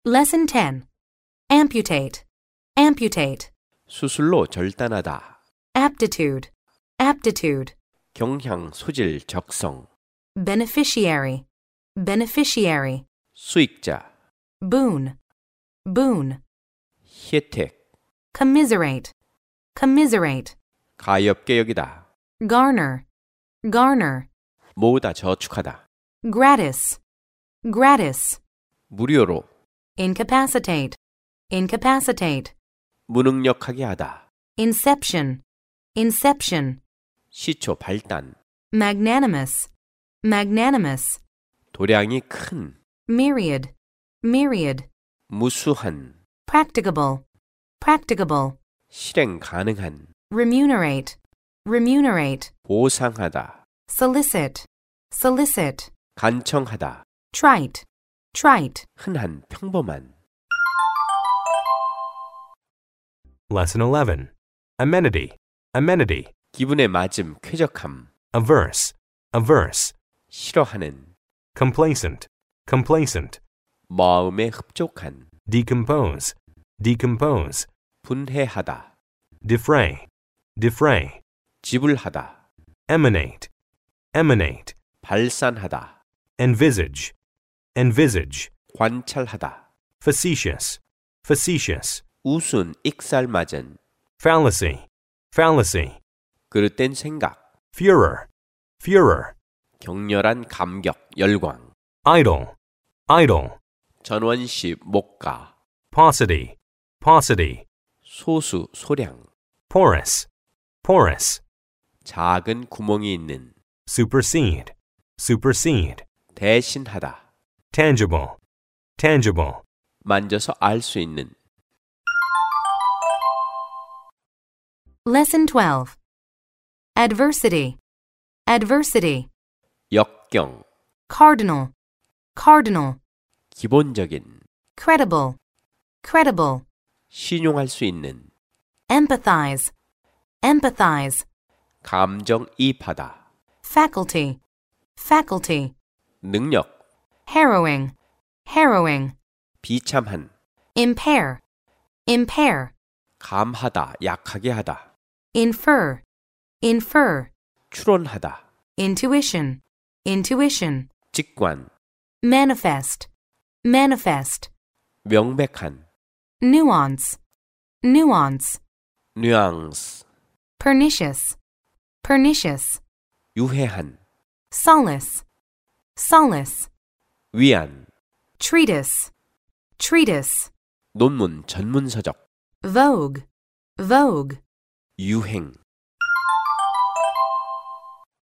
Lesson 10. Amputate. Amputate. 수술로 절단하다. Aptitude. Aptitude. 경향, 소질, 적성. Beneficiary. Beneficiary. 수익자. Boon. Boon. 혜택. Commiserate. Commiserate. 가엾게 여기다. Garner. Garner. 모으다, 저축하다. Gratis. Gratis. 무료로. Incapacitate. Incapacitate. 무능력하게 하다. Inception. Inception. 시초, 발단. Magnanimous. Magnanimous. 도량이 큰. Myriad. Myriad. 무수한. Practicable. Practicable. 실행 가능한. Remunerate. Remunerate. 보상하다. Solicit. Solicit. 간청하다. Trite. Trite. 흔한, 평범한. Lesson 11. Amenity. Amenity. 기분에 맞음, 쾌적함. Averse. Averse. 싫어하는. Complacent. Complacent. 마음에 흡족한. Decompose. Decompose. 분해하다. Defray. Defray. 지불하다. Emanate. Emanate. 발산하다. Envisage. Envisage. 관찰하다. Facetious. Facetious. 우순, 익살맞은. Fallacy. Fallacy. 그릇된 생각. Furor. Furor. 격렬한 감격, 열광. Idle. Idle. 전원시, 목가. Paucity. Paucity. 소수, 소량. Porous. Porous. 작은 구멍이 있는. Supersede. Supersede. 대신하다. Tangible. Tangible. 만져서 알 수 있는. Lesson 12. Adversity. Adversity. 역경. Cardinal. Cardinal. 기본적인. Credible. Credible. 신용할 수 있는. Empathize. Empathize. 감정이입하다. Faculty. Faculty. 능력. Harrowing. Harrowing. 비참한. Impair. Impair. 감하다, 약하게 하다. Infer. Infer. 추론하다. Intuition. Intuition. 직관. Manifest. Manifest. 명백한. Nuance. Nuance. 뉘앙스. Pernicious. Pernicious. 유해한. Solace. Solace. 위안. Treatise. Treatise. 논문, 전문서적. Vogue. Vogue. 유행.